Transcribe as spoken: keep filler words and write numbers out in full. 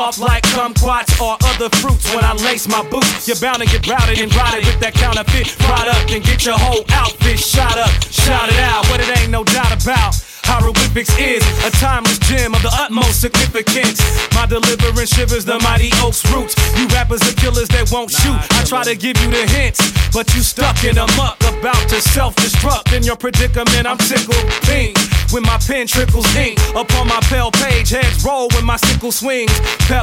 off like kumquats or other fruits when I lace my boots. You're bound to get routed and rotted with that counterfeit product and get your whole outfit shot up, shout it out. What it ain't no doubt about. Hieroglyphics is a timeless gem of the utmost significance. My deliverance shivers the mighty oak's roots. You rappers are killers that won't shoot. I try to give you the hints, but you stuck in a muck about to self-destruct. In your predicament, I'm tickled pink when my pen trickles ink upon my pale page. Heads roll when my sickle swings. Pep